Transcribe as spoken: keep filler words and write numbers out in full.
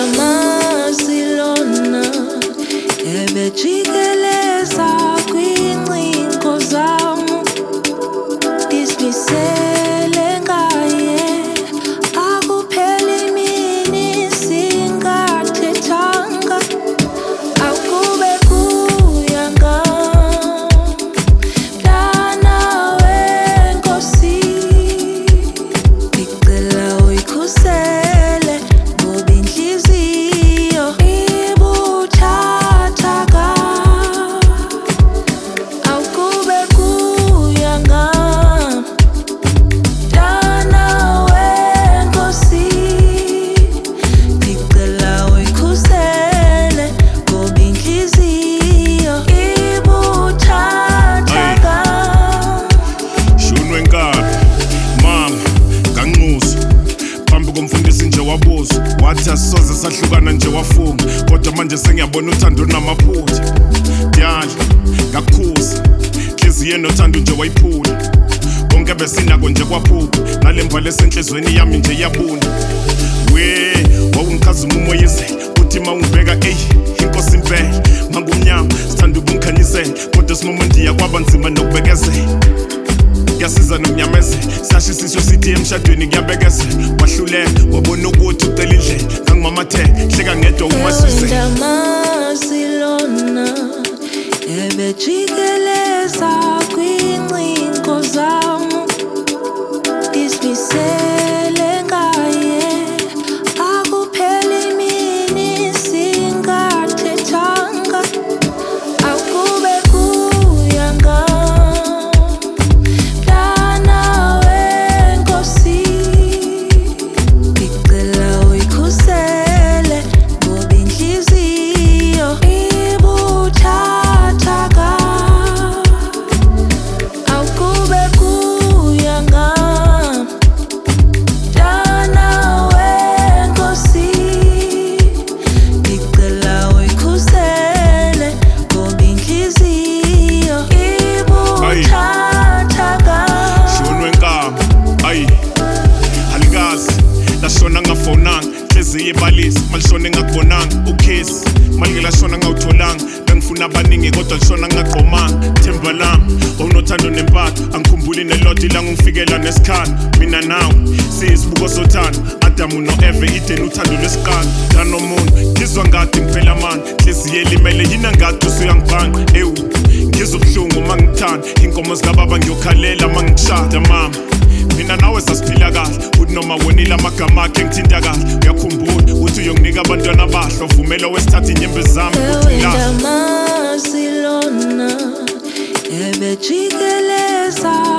Barcelona, ebejikeleza kwincingo zami, isimisele ngaye, akupheli imini singathethanga, akube kuya ngami, mntana wenkosi, ngicela uyikhusele ngoba inhliziyo ibuthathaka, akube kuya ngami, mntana wenkosi, ngicela uyikhusele ngoba inhliziyo ibuthathaka. Shunwe nkani mama kanxusa phambi komfundisi nje wabuza wathi asisoze sahlukana nje wafunga kodwa manje sengiyabona uthando namaphutha dyala ngakhuza inhliziyo enothando nje wayiphula konke besinako nje kwaphupha nale mbhalo esenhlizweni yami nje yabuna we wawungikhazuma umoyizela uthi ma ungibheka eyi inkosi impela mangumnyama sithanda ukungikhanyisela kodwa simomendiya kwaba nzima nokubekezela kuyasiza nomnyamezela sashisiso sithi emshadweni kuyabekezela wahluleka wabona ukuthi ucela indlela ngangimamatheka hleka ngedwa umasuzela Barcelona, ebejikeleza kwincingo zami, isimisele ngaye, akupheli imini singathethanga, akube kuya ngami, mntana wenkosi, ngicela uyikhusele ngoba inhliziyo ibuthathaka, akube kuya ngami, mntana wenkosi, ngicela uyikhusele ngoba inhliziyo ibuthathaka. shunwe nkama ayi halikazi lashona ngafonanga inhliziyo ibalisa malishona ngakubonanga ukhesi malike lashona ngawutholanga bengifuna abaningi kodwa lishona ngaqomanga themba lami wawunothando nempatho angikhumbuli nelodi la ngifikela nesikhala mina nawe siyisibuko sothando Adamu no-Eve ideni uthando lwesiqala danomuntu ngizwa ngathi ngiphela amandla inhliziyo elimele yina ngathi usuyangibhanqa ewu ngizwa ubuhlungu uma ngithanda inkomo zikababa ngiyokhalela uma ngikushada mama mina nawe sasiphila kahle uthi noma wonile amagama akhe ngithinta kahle uyakhumbula uthi uyonginika abantwana bahle ovumela wesithatha inyembezi zami uthi ngilahla Barcelona, ebejikeleza